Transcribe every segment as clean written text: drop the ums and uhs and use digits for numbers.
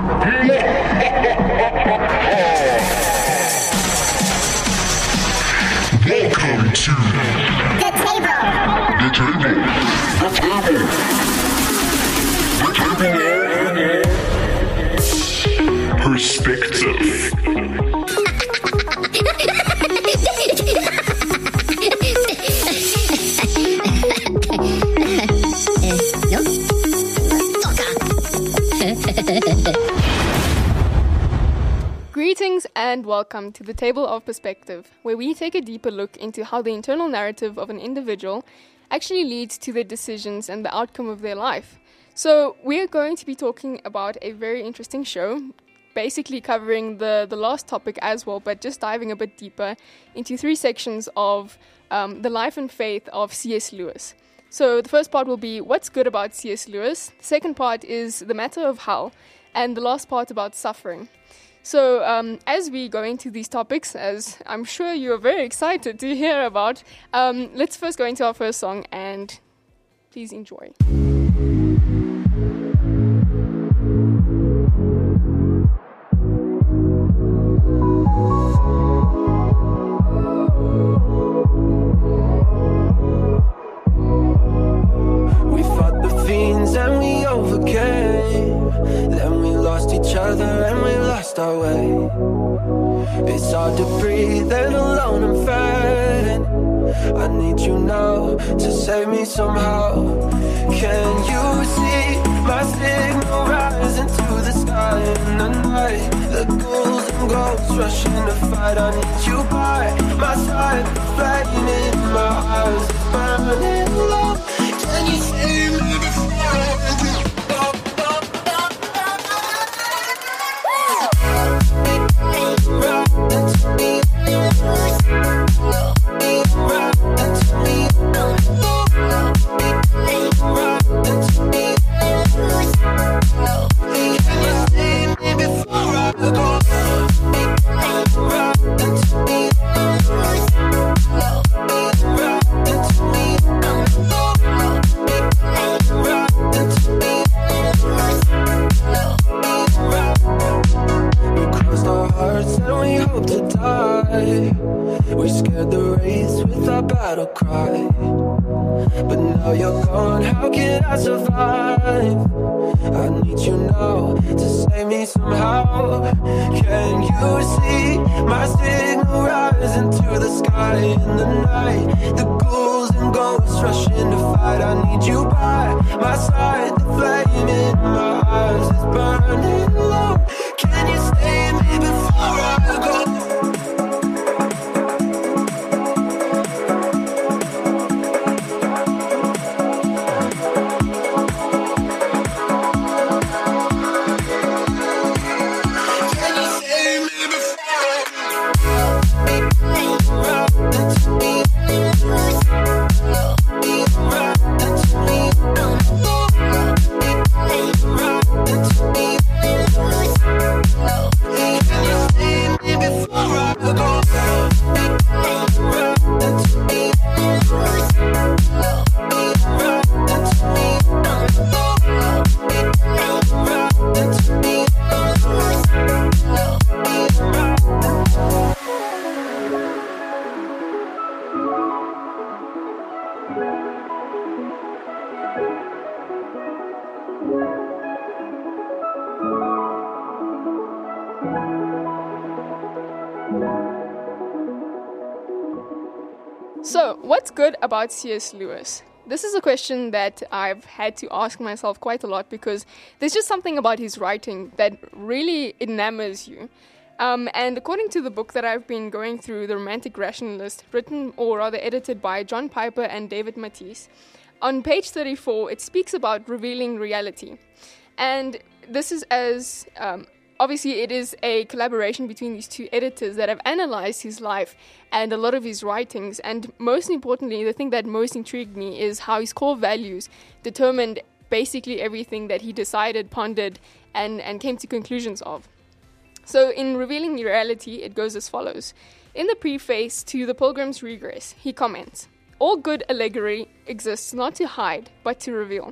Welcome to The Table. The Table. The Table. The Table. Perspective. Greetings and welcome to the Table of Perspective, where we take a deeper look into how the internal narrative of an individual actually leads to their decisions and the outcome of their life. So we're going to be talking about a very interesting show, basically covering the last topic as well, but just diving a bit deeper into three sections of the life and faith of C.S. Lewis. So the first part will be what's good about C.S. Lewis, the second part is the matter of hell, and the last part about suffering. So as we go into these topics, as I'm sure you're very excited to hear about, let's first go into our first song and please enjoy. We fought the fiends and we overcame. Then we lost each other and we lost our way. It's hard to breathe and alone I'm fading. I need you now to save me somehow. Can you see my signal rise into the sky in the night? The ghouls and ghosts rushing to fight. I need you by my side. The flame in my eyes is burning low. Can you see me before I do? We scared the wraiths with our battle cry. But now you're gone, how can I survive? I need you now to save me somehow. Can you see my signal rise into the sky in the night? The ghouls and ghosts rushing to fight. I need you by my side. The flame in my eyes is burning low. Can you save me before I go? So, what's good about C.S. Lewis? This is a question that I've had to ask myself quite a lot because there's just something about his writing that really enamors you. And according to the book that I've been going through, The Romantic Rationalist, written or rather edited by John Piper and David Matisse, on page 34 it speaks about revealing reality. And this is as... Obviously, it is a collaboration between these two editors that have analyzed his life and a lot of his writings. And most importantly, the thing that most intrigued me is how his core values determined basically everything that he decided, pondered, and came to conclusions of. So in Revealing Reality, it goes as follows. In the preface to The Pilgrim's Regress, he comments, "All good allegory exists not to hide, but to reveal.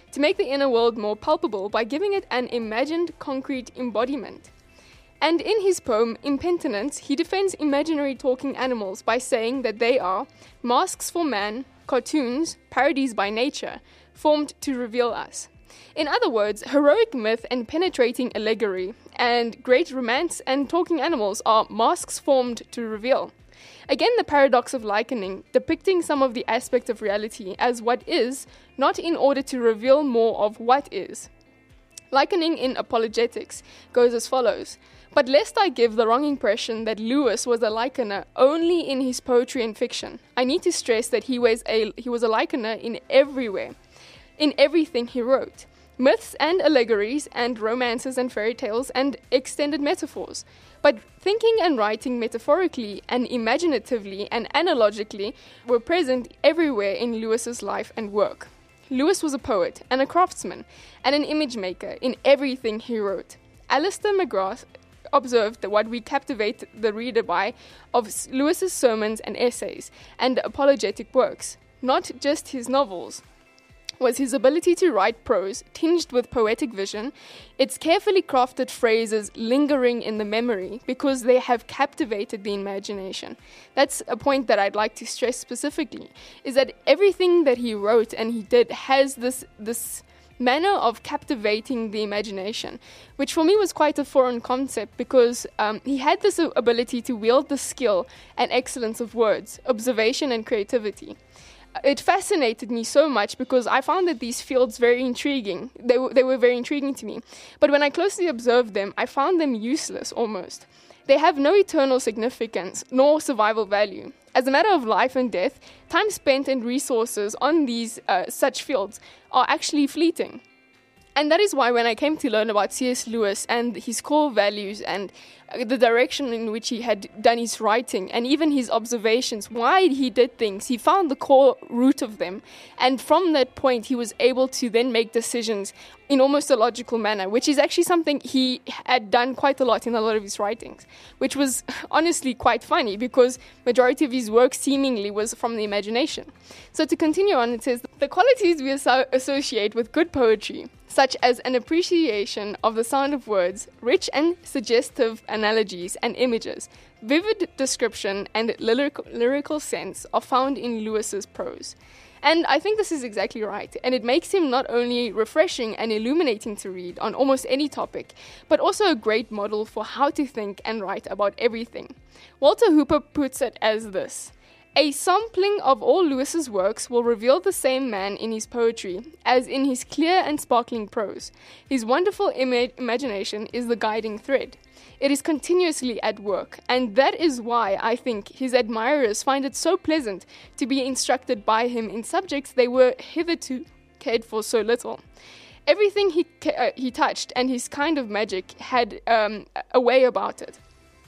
to make the inner world more palpable by giving it an imagined concrete embodiment. And in his poem, Impenitence, he defends imaginary talking animals by saying that they are masks for man, cartoons, parodies by nature, formed to reveal us. In other words, heroic myth and penetrating allegory, and great romance and talking animals are masks formed to reveal. Again, the paradox of likening, depicting some of the aspect of reality as what is, not in order to reveal more of what is. Likening in apologetics goes as follows. But lest I give the wrong impression that Lewis was a likener only in his poetry and fiction, I need to stress that he was a likener in everywhere, in everything he wrote. Myths and allegories and romances and fairy tales and extended metaphors. But thinking and writing metaphorically and imaginatively and analogically were present everywhere in Lewis's life and work. Lewis was a poet and a craftsman and an image maker in everything he wrote. Alistair McGrath observed that what we captivate the reader by of Lewis's sermons and essays and apologetic works, not just his novels, was his ability to write prose tinged with poetic vision, its carefully crafted phrases lingering in the memory because they have captivated the imagination. That's a point that I'd like to stress specifically, is that everything that he wrote and he did has this manner of captivating the imagination, which for me was quite a foreign concept because he had this ability to wield the skill and excellence of words, observation and creativity. It fascinated me so much because I found that these fields very intriguing. They were very intriguing to me. But when I closely observed them, I found them useless almost. They have no eternal significance nor survival value. As a matter of life and death, time spent and resources on these such fields are actually fleeting. And that is why when I came to learn about C.S. Lewis and his core values and the direction in which he had done his writing and even his observations, why he did things, he found the core root of them. And from that point, he was able to then make decisions in almost a logical manner, which is actually something he had done quite a lot in a lot of his writings, which was honestly quite funny because majority of his work seemingly was from the imagination. So to continue on, it says, the qualities we associate with good poetry, such as an appreciation of the sound of words, rich and suggestive analogies and images, vivid description and lyrical sense are found in Lewis's prose. And I think this is exactly right, and it makes him not only refreshing and illuminating to read on almost any topic, but also a great model for how to think and write about everything. Walter Hooper puts it as this: a sampling of all Lewis's works will reveal the same man in his poetry as in his clear and sparkling prose. His wonderful imagination is the guiding thread. It is continuously at work, and that is why I think his admirers find it so pleasant to be instructed by him in subjects they were hitherto cared for so little. Everything he touched and his kind of magic had a way about it.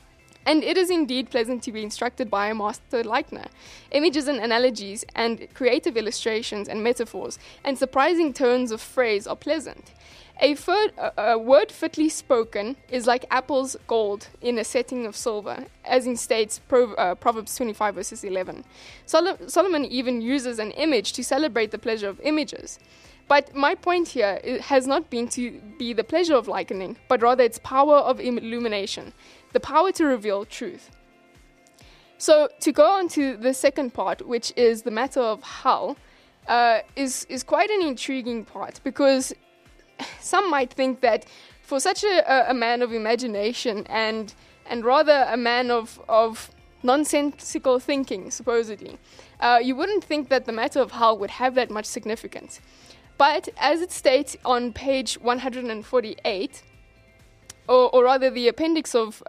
And it is indeed pleasant to be instructed by a master likener. Images and analogies and creative illustrations and metaphors and surprising turns of phrase are pleasant. A word fitly spoken is like apples gold in a setting of silver, as in states Proverbs 25 verses 11. Solomon even uses an image to celebrate the pleasure of images. But my point here has not been to be the pleasure of likening, but rather its power of illumination, the power to reveal truth. So to go on to the second part, which is the matter of Hull, is quite an intriguing part, because some might think that for such a man of imagination and rather a man of nonsensical thinking, supposedly, you wouldn't think that the matter of Hull would have that much significance. But as it states on page 148, or rather the appendix of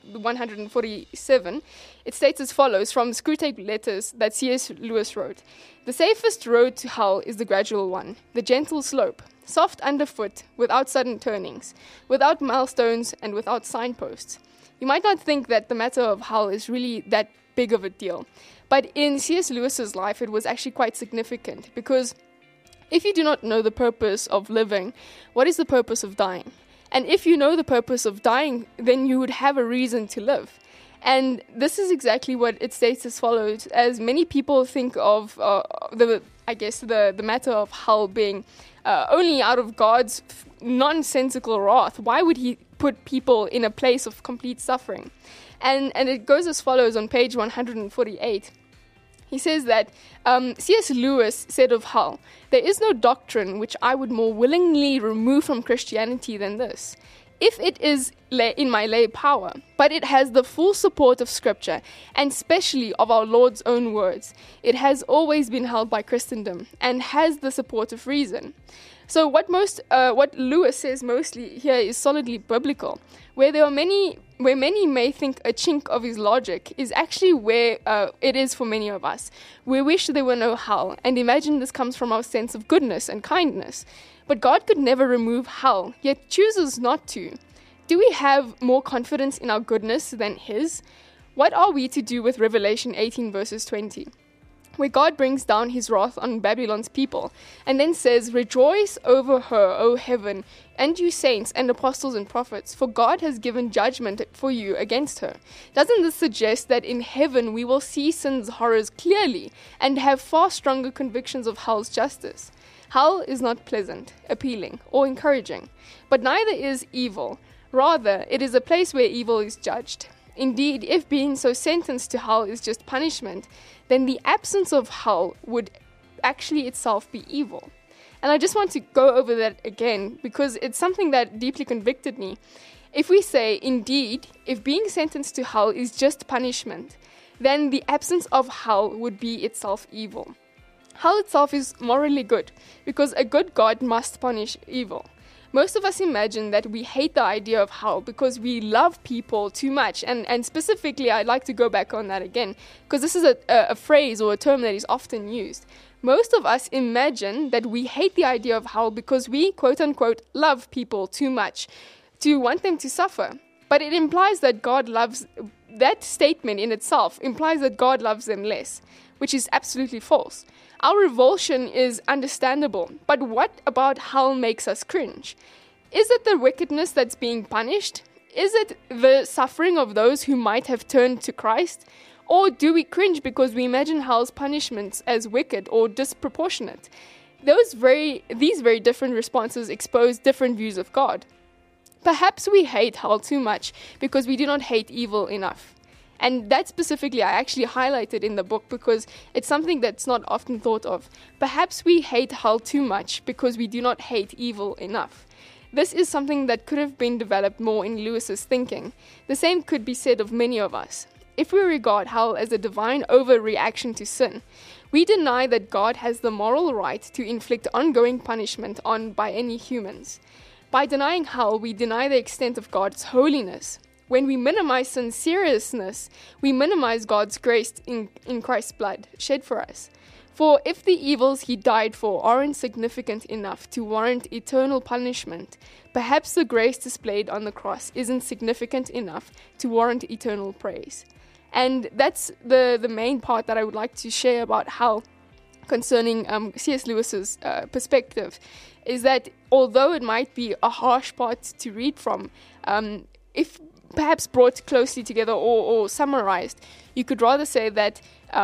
147, it states as follows from Screwtape Letters that C.S. Lewis wrote: "The safest road to Hull is the gradual one, the gentle slope, soft underfoot, without sudden turnings, without milestones and without signposts." You might not think that the matter of Hull is really that big of a deal, but in C.S. Lewis's life it was actually quite significant, because if you do not know the purpose of living, what is the purpose of dying? And if you know the purpose of dying, then you would have a reason to live. And this is exactly what it states as follows, as many people think of the matter of Hull being only out of God's nonsensical wrath. Why would he put people in a place of complete suffering? And it goes as follows on page 148. He says that C.S. Lewis said of hell, "There is no doctrine which I would more willingly remove from Christianity than this, if it is in my lay power, but it has the full support of Scripture, and specially of our Lord's own words. It has always been held by Christendom, and has the support of reason." So what Lewis says mostly here is solidly biblical, where many may think a chink of his logic is actually where it is for many of us. We wish there were no hell, and imagine this comes from our sense of goodness and kindness. But God could never remove hell, yet chooses not to. Do we have more confidence in our goodness than His? What are we to do with Revelation 18 verses 20? Where God brings down His wrath on Babylon's people, and then says, "Rejoice over her, O heaven, and you saints and apostles and prophets, for God has given judgment for you against her." Doesn't this suggest that in heaven we will see sin's horrors clearly, and have far stronger convictions of hell's justice? Hell is not pleasant, appealing, or encouraging, but neither is evil. Rather, it is a place where evil is judged. Indeed, if being so sentenced to hell is just punishment, then the absence of hell would actually itself be evil. And I just want to go over that again, because it's something that deeply convicted me. If we say, indeed, if being sentenced to hell is just punishment, then the absence of hell would be itself evil. Hell itself is morally good, because a good God must punish evil. Most of us imagine that we hate the idea of hell because we love people too much. And specifically, I'd like to go back on that again, because this is a phrase or a term that is often used. Most of us imagine that we hate the idea of hell because we, quote unquote, love people too much to want them to suffer. But it implies that that statement in itself implies that God loves them less, which is absolutely false. Our revulsion is understandable, but what about hell makes us cringe? Is it the wickedness that's being punished? Is it the suffering of those who might have turned to Christ? Or do we cringe because we imagine hell's punishments as wicked or disproportionate? These very different responses expose different views of God. Perhaps we hate hell too much because we do not hate evil enough. And that specifically I actually highlighted in the book because it's something that's not often thought of. Perhaps we hate hell too much because we do not hate evil enough. This is something that could have been developed more in Lewis's thinking. The same could be said of many of us. If we regard hell as a divine overreaction to sin, we deny that God has the moral right to inflict ongoing punishment by any humans. By denying hell, we deny the extent of God's holiness. When we minimize sin's seriousness, we minimize God's grace in Christ's blood shed for us. For if the evils He died for aren't significant enough to warrant eternal punishment, perhaps the grace displayed on the cross isn't significant enough to warrant eternal praise. And that's the main part that I would like to share about hell concerning C.S. Lewis's perspective, is that although it might be a harsh part to read from, if perhaps brought closely together or summarized, you could rather say that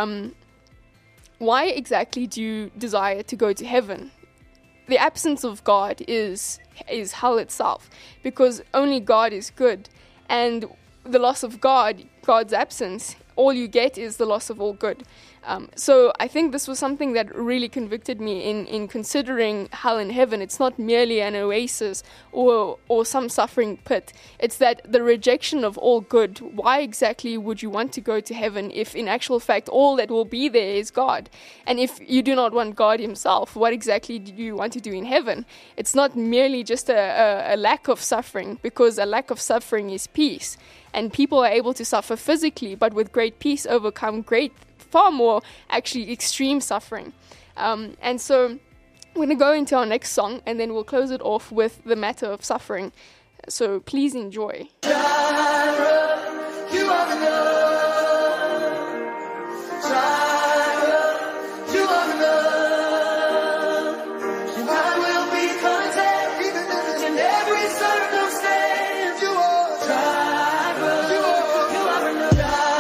why exactly do you desire to go to heaven? The absence of God is hell itself, because only God is good, and the loss of God's absence, all you get is the loss of all good. So I think this was something that really convicted me in considering hell and heaven. It's not merely an oasis or some suffering pit. It's that the rejection of all good. Why exactly would you want to go to heaven if in actual fact all that will be there is God? And if you do not want God Himself, what exactly do you want to do in heaven? It's not merely just a lack of suffering, because a lack of suffering is peace. And people are able to suffer physically, but with great peace overcome far more actually extreme suffering. And so we're going to go into our next song, and then we'll close it off with the matter of suffering. So please enjoy. Jireh, you are enough. Jireh, you are enough. And I will be content in every circumstance. You are Jireh, you are enough.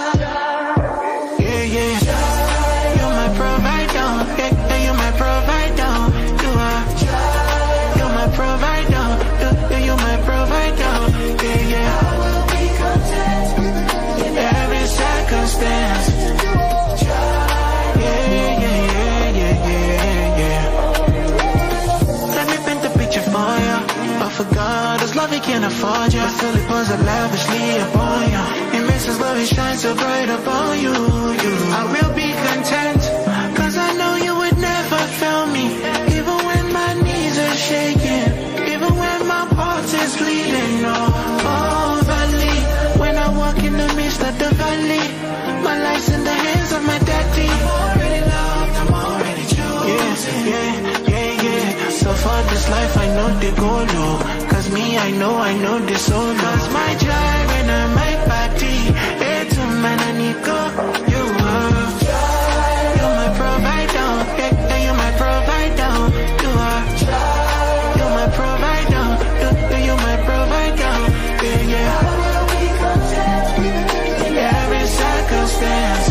Yeah, yeah. You're my provider. Yeah, you're my provider. You are Jireh. can't afford you. But still it pours up lavishly upon you. It makes His glory shine so bright upon you. I will be content, cause I know you would never fail me. Even when my knees are shaking, even when my heart is bleeding. Oh, valley, when I walk in the midst of the valley, my life's in the hands of my daddy. I'm already loved, I'm already chosen. Yeah. So for this life I know the goal, oh. Cause me, I know the soul. Cause my drive and my body, it's a man I need go. You are, you're my provider. Yeah, you're my provider. You are, you're my provider. You're my provider. Yeah. Every circumstance.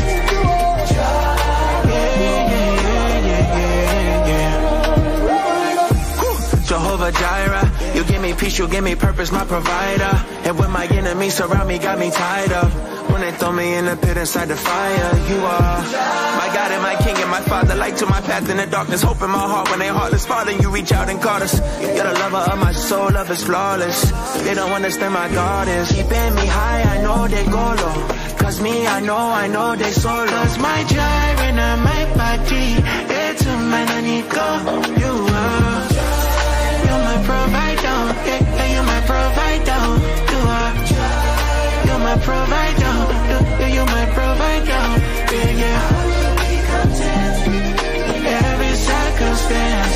Jehovah Jireh, you give me peace, you give me purpose, my provider. And when my enemies surround me, got me tied up. When they throw me in the pit inside the fire, you are my God and my King and my Father. Light to my path in the darkness, hope in my heart when they heartless. Father, you reach out and call us. You're the lover of my soul, love is flawless. They don't understand my God is keeping me high, I know they go low. Cause me, I know they solo. Cause my drive and my body, it's a man I need go. You are, you're my provider, yeah, you're my provider. You are, you're my provider, you're my provider. Yeah. Every circumstance.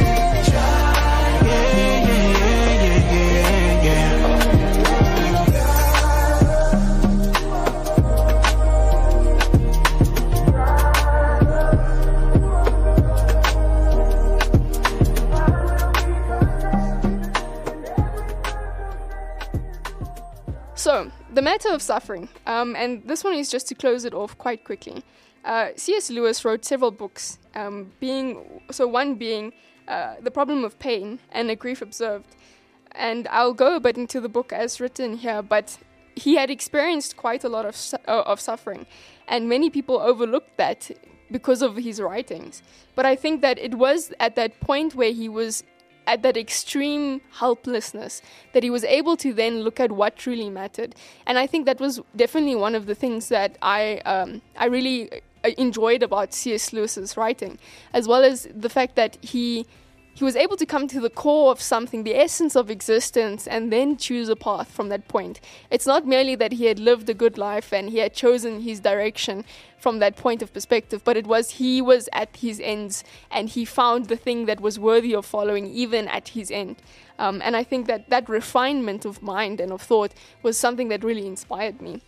So, the matter of suffering, and this one is just to close it off quite quickly. C.S. Lewis wrote several books, one being The Problem of Pain and A Grief Observed. And I'll go a bit into the book as written here, but he had experienced quite a lot of suffering, and many people overlooked that because of his writings. But I think that it was at that point where he was at that extreme helplessness that he was able to then look at what truly mattered. And I think that was definitely one of the things that I really enjoyed about C.S. Lewis's writing, as well as the fact that he was able to come to the core of something, the essence of existence, and then choose a path from that point. It's not merely that he had lived a good life and he had chosen his direction from that point of perspective, but he was at his ends and he found the thing that was worthy of following even at his end. And I think that refinement of mind and of thought was something that really inspired me.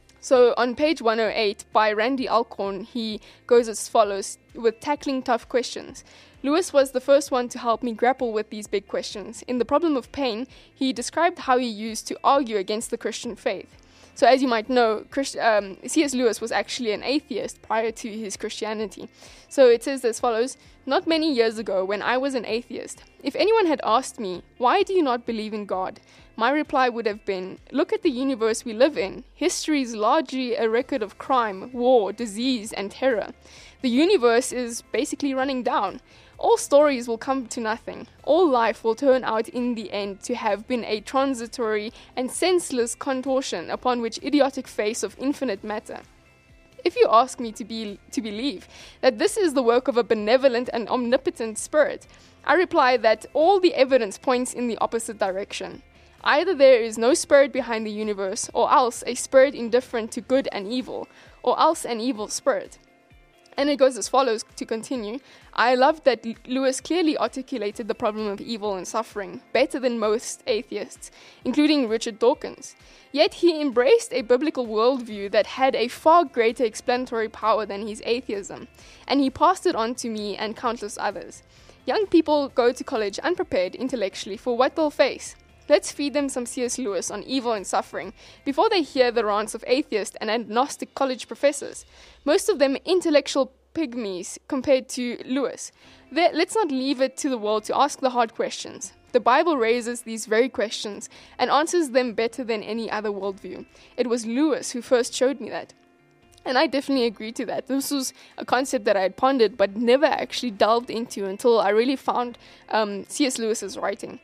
So on page 108 by Randy Alcorn, he goes as follows with tackling tough questions. Lewis was the first one to help me grapple with these big questions. In The Problem of Pain, he described how he used to argue against the Christian faith. So as you might know, C.S. Lewis was actually an atheist prior to his Christianity. So it says as follows: "Not many years ago, when I was an atheist, if anyone had asked me, 'Why do you not believe in God?' my reply would have been, 'Look at the universe we live in. History is largely a record of crime, war, disease, and terror. The universe is basically running down. All stories will come to nothing. All life will turn out in the end to have been a transitory and senseless contortion upon which idiotic face of infinite matter. If you ask me to believe that this is the work of a benevolent and omnipotent spirit, I reply that all the evidence points in the opposite direction. Either there is no spirit behind the universe, or else a spirit indifferent to good and evil, or else an evil spirit." And it goes as follows to continue. "I love that Lewis clearly articulated the problem of evil and suffering better than most atheists, including Richard Dawkins. Yet he embraced a biblical worldview that had a far greater explanatory power than his atheism, and he passed it on to me and countless others. Young people go to college unprepared intellectually for what they'll face. Let's feed them some C.S. Lewis on evil and suffering before they hear the rants of atheist and agnostic college professors, most of them intellectual pygmies compared to Lewis. Let's not leave it to the world to ask the hard questions. The Bible raises these very questions and answers them better than any other worldview. It was Lewis who first showed me that." And I definitely agree to that. This was a concept that I had pondered but never actually delved into until I really found C.S. Lewis's writing.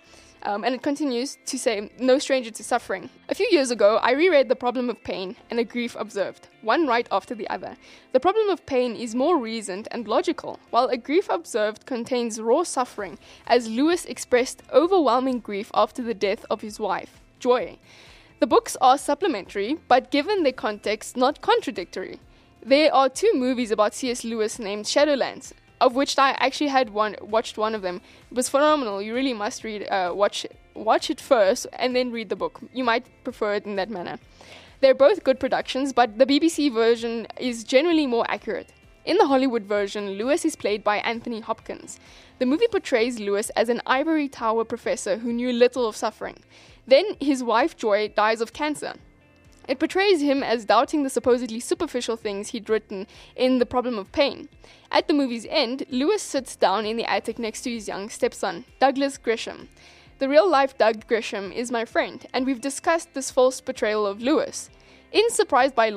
And it continues to say, no stranger to suffering. A few years ago, I reread The Problem of Pain and A Grief Observed, one right after the other. The Problem of Pain is more reasoned and logical, while A Grief Observed contains raw suffering, as Lewis expressed overwhelming grief after the death of his wife, Joy. The books are supplementary, but given their context, not contradictory. There are 2 movies about C.S. Lewis named Shadowlands, of which I actually watched one of them. It was phenomenal. You really must watch it first and then read the book. You might prefer it in that manner. They're both good productions, but the BBC version is generally more accurate. In the Hollywood version, Lewis is played by Anthony Hopkins. The movie portrays Lewis as an ivory tower professor who knew little of suffering. Then his wife Joy dies of cancer. It portrays him as doubting the supposedly superficial things he'd written in The Problem of Pain. At the movie's end, Lewis sits down in the attic next to his young stepson, Douglas Gresham. The real-life Doug Gresham is my friend, and we've discussed this false portrayal of Lewis. In Surprised by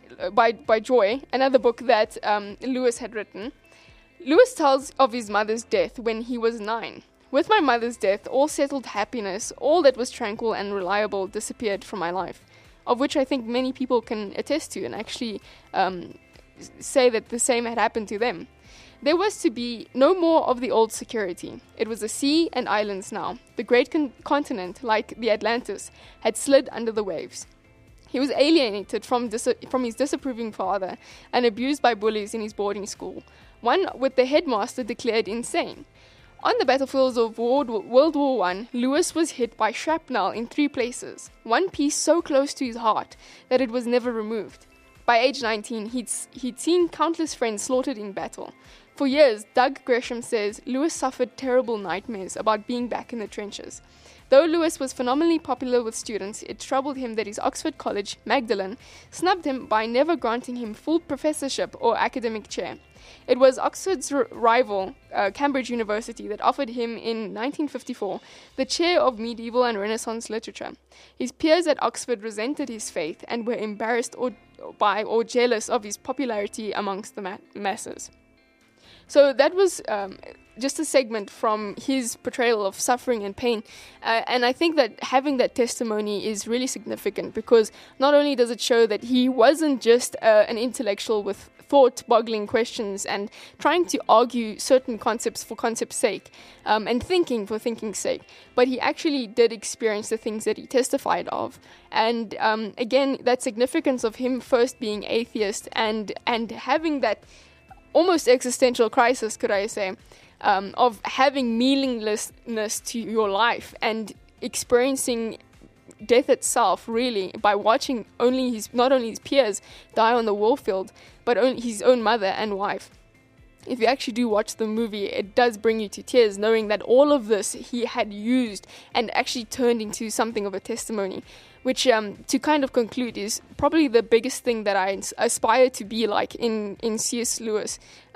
Joy, another book that Lewis had written, Lewis tells of his mother's death when he was 9. With my mother's death, all settled happiness, all that was tranquil and reliable disappeared from my life, of which I think many people can attest to and actually say that the same had happened to them. There was to be no more of the old security. It was a sea and islands now. The great continent, like the Atlantis, had slid under the waves. He was alienated from his disapproving father and abused by bullies in his boarding school, one with the headmaster declared insane. On the battlefields of World War I, Lewis was hit by shrapnel in 3 places, one piece so close to his heart that it was never removed. By age 19, he'd seen countless friends slaughtered in battle. For years, Doug Gresham says Lewis suffered terrible nightmares about being back in the trenches. Though Lewis was phenomenally popular with students, it troubled him that his Oxford College, Magdalen, snubbed him by never granting him full professorship or academic chair. It was Oxford's rival, Cambridge University, that offered him in 1954 the chair of medieval and Renaissance literature. His peers at Oxford resented his faith and were embarrassed or jealous of his popularity amongst the masses. So that was just a segment from his portrayal of suffering and pain. And I think that having that testimony is really significant because not only does it show that he wasn't just an intellectual with thought-boggling questions and trying to argue certain concepts for concept's sake and thinking for thinking's sake, but he actually did experience the things that he testified of. And again, that significance of him first being atheist and having that almost existential crisis, could I say, of having meaninglessness to your life and experiencing death itself, really, by watching not only his peers die on the warfield, but only his own mother and wife. If you actually do watch the movie, it does bring you to tears, knowing that all of this he had used and actually turned into something of a testimony, which, to kind of conclude, is probably the biggest thing that I aspire to be like in C.S. Lewis,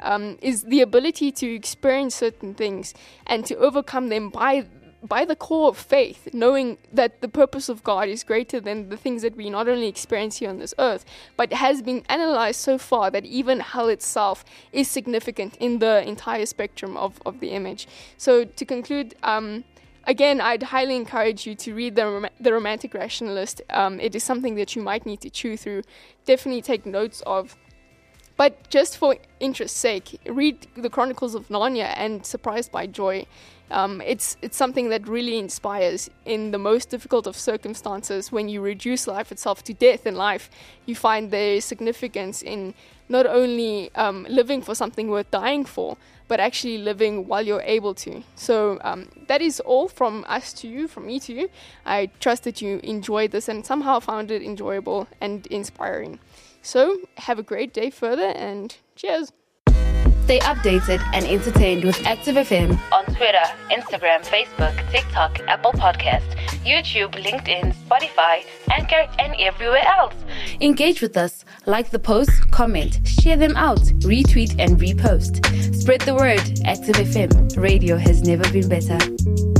is the ability to experience certain things and to overcome them by the core of faith, knowing that the purpose of God is greater than the things that we not only experience here on this earth, but has been analyzed so far that even hell itself is significant in the entire spectrum of the image. So to conclude, again, I'd highly encourage you to read the Romantic Rationalist. It is something that you might need to chew through, definitely take notes of. But just for interest's sake, read the Chronicles of Narnia and Surprised by Joy. It's something that really inspires in the most difficult of circumstances. When you reduce life itself to death in life, you find there is significance in not only living for something worth dying for, but actually living while you're able to. So that is all from us to you, from me to you. I trust that you enjoyed this and somehow found it enjoyable and inspiring. So have a great day further and cheers. Stay updated and entertained with Active FM on Twitter, Instagram, Facebook, TikTok, Apple Podcast, YouTube, LinkedIn, Spotify, Anchor, and everywhere else. Engage with us, like the posts, comment, share them out, retweet and repost. Spread the word. Active FM. Radio has never been better.